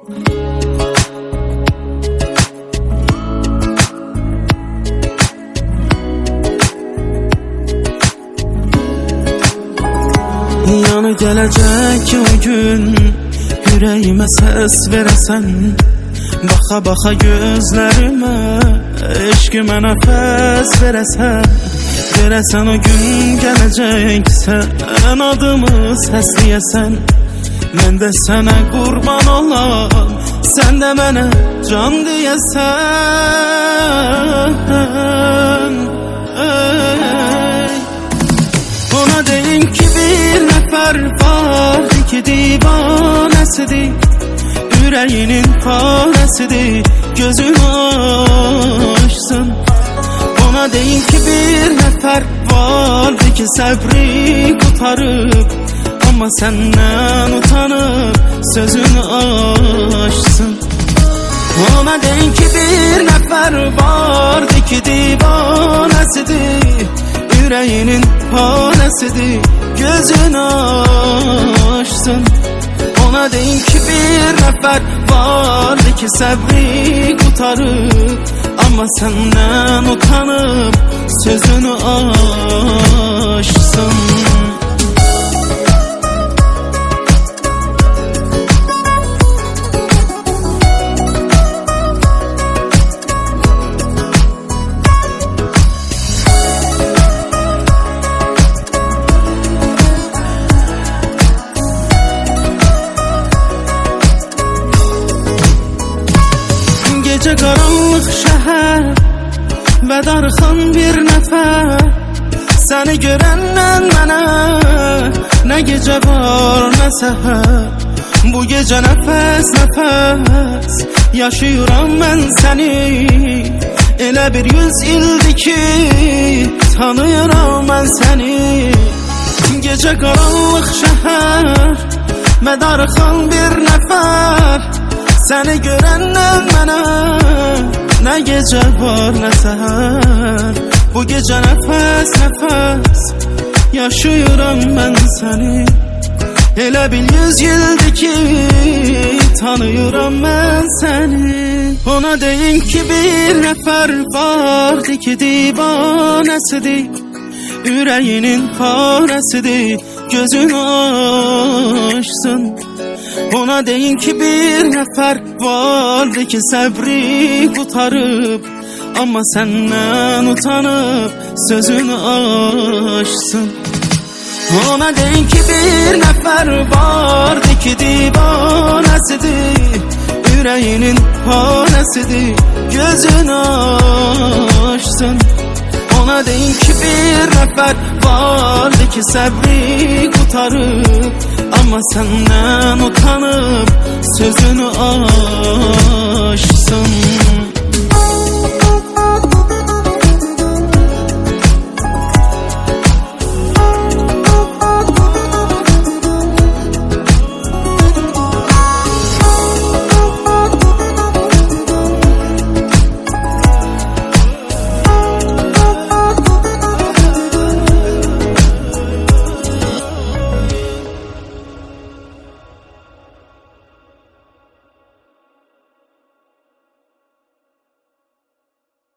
Yanı gələcək o gün, ürəyimə səs verəsən. Baxa baxa gözlərimə, eşqimə nəfəs verəsən. Verəsən o gün gələcək, sən adımı səsləyəsən. Mən də sənə qurban olam, sən də mənə can deyəsən. Ona deyim ki bir nəfər vardı ki divanəsidir, ürəyinin farəsidir, gözün açsın. Ona deyim ki bir nəfər vardı ki səbri qutarıb, amma səndən utanıb sözünü açsın. Ona deyim ki bir nəfər vardı ki divanəsidir, ürəyinin farəsidir, gözün açsın. Ona deyim ki bir nəfər vardı ki səbri qutarıb, amma səndən utanıb sözünü açsın. Gecə qaranlıq şəhər və darıxan bir nəfər, səni görəndən mənə nə gecə var nə səhər. Bu gecə nəfəs nəfəs yaşayıram mən səni, elə bir 100 ildir ki tanıyıram mən səni. Gecə qaranlıq şəhər və darıxan bir nəfər, səni görəndən mənə nə gecə var nə səhər. Bu gecə nəfəs nəfəs yaşayıram mən səni, elə bil 100 ildir ki tanıyıram mən səni. Ona deyim ki bir nəfər vardı ki divanəsidir, ürəyinin farəsidir, gözün açsın. Ona deyim ki bir nəfər vardı ki səbri qutarıb, amma səndən utanıb sözünü açsın. Ona deyim ki bir nəfər vardı ki divanəsidir, ürəyinin farəsidir, gözün açsın. Ona deyim ki bir nəfər vardı ki səbri qutarıb, amma səndən utanıb sözünü açsın.